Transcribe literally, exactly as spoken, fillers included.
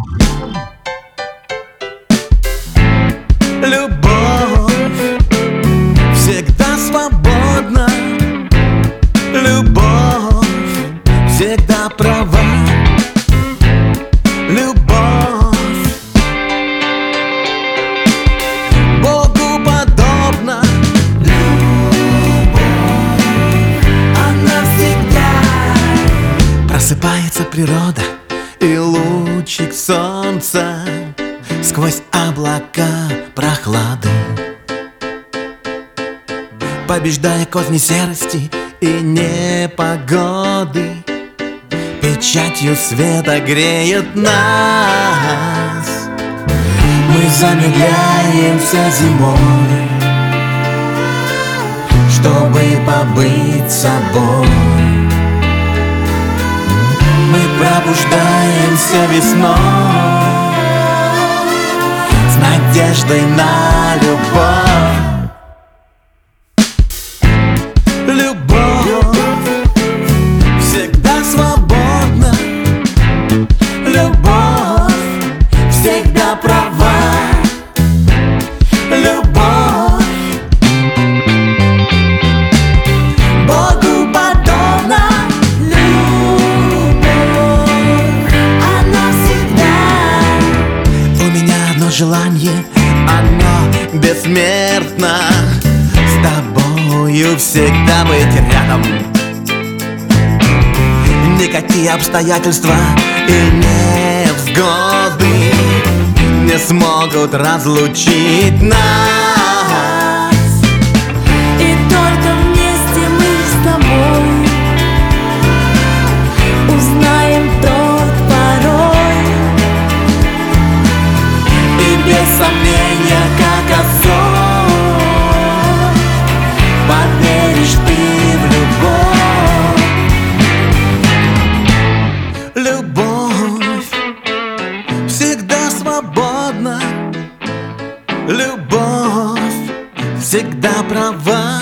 Любовь всегда свободна, любовь всегда права, любовь Богу подобна, любовь, она всегда. Просыпается природа, и лучик солнца сквозь облака прохлады, побеждая козни серости и непогоды, печатью света греет нас. Мы замедляемся зимой, чтобы побыть собой. Мы пробуждаемся весной с надеждой на любовь. Любовь всегда свободна, любовь всегда права, любовь Богу подобна, любовь, она всегда. У меня одно желание, оно бессмертно: с тобою всегда быть рядом. Никакие обстоятельства и невзгоды не смогут разлучить нас. И только вместе мы с тобой узнаем тот порой, И без сомнения, как озор, поверишь ты в любовь. Любовь всегда свободна, любовь всегда права.